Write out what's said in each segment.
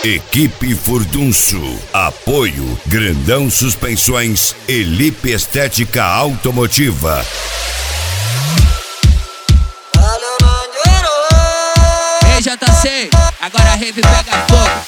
Equipe Furdunço. Apoio Grandão Suspensões e Lipe Estética Automotiva. Ei, JC, agora a rave pega fogo.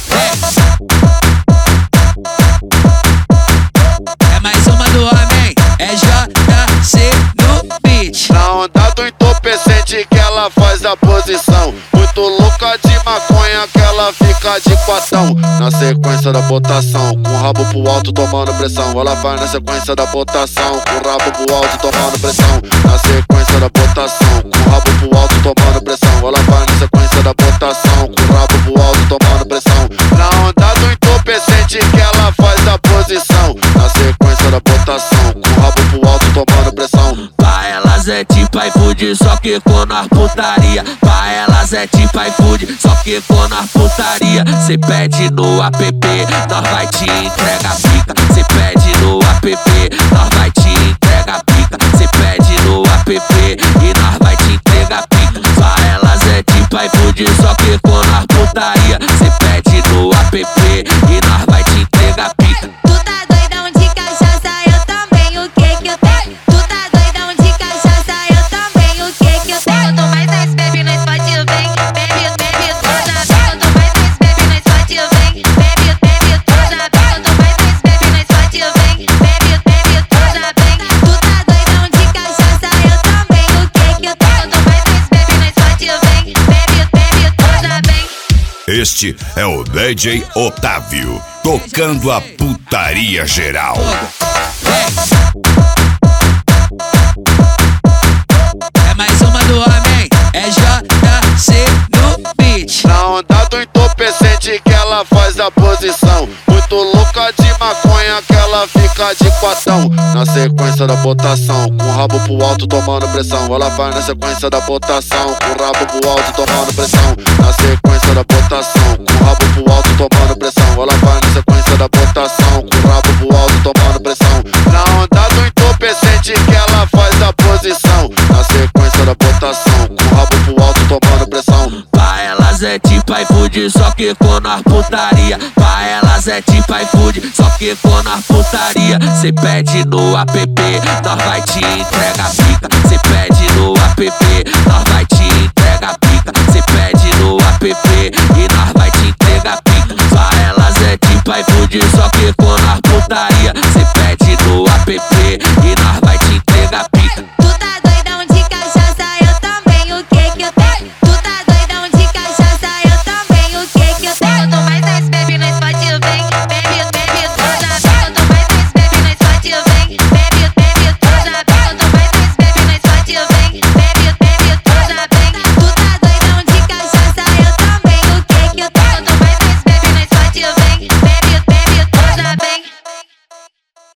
É mais uma do homem, é JC no beat. Na onda do entorpecente que ela faz a posição, muito louca de maconha que ela fica de quatão. Na sequência da botação, com o rabo pro alto tomando pressão. Ela vai na sequência da botação, com o rabo pro alto tomando pressão. Na sequência da botação, com o rabo pro alto tomando pressão. Ela vai na sequência da botação, com o rabo pro alto tomando pressão. Na onda do entorpecente que ela faz a posição, na sequência da botação, com o rabo pro alto tomando pressão. Pra elas é tipo iFood, só que com nós putaria. Pra elas é tipo iFood, só que com nós putaria. Cê pede no app, nós vai te entrega a pica. Cê pede no app, nós vai te entrega a pica. Cê pede no app e nós vai te entrega a pica. Pra elas é tipo iFood, só que com nós putaria. Cê pede no app e nós vai te entrega a pica. Tu tá doidão de cachaça, eu também, o que que eu tenho? Tu tá doidão de cachaça, eu também, o que que eu tenho? Quanto mais nós bebe, nós pode vem, bebe, bebe, toda vez. Quanto mais nós bebe, nós pode vem, bebe, bebe, toda vez. Quanto mais nós bebe, nós pode vem, bebe, bebe, toda vez. Tu tá doidão de cachaça, eu também, o que que eu tenho? Quanto mais nós bebe, nós pode vem, bebe, bebe, toda vez. Este é o DJ Otávio, tocando a putaria geral. É mais uma do homem, é JC no beat. Na onda do entorpecente que ela faz a posição, muito louca de maconha que ela fica de quatão. Na sequência da botação, com o rabo pro alto tomando pressão. Ela vai na sequência da botação, com o rabo pro alto tomando pressão. Na sequência da botação, com o rabo pro alto tomando pressão. Ela vai na sequência da botação, com o rabo pro alto tomando pressão. Na onda do entorpecente que ela faz a posição, na sequência da botação, com o rabo pro alto tomando pressão. Pra elas é tipo iFood, só que com nós putaria. Pra elas é tipo iFood, só que com nós putaria. Cê pede no app, nós vai te entrega a pica.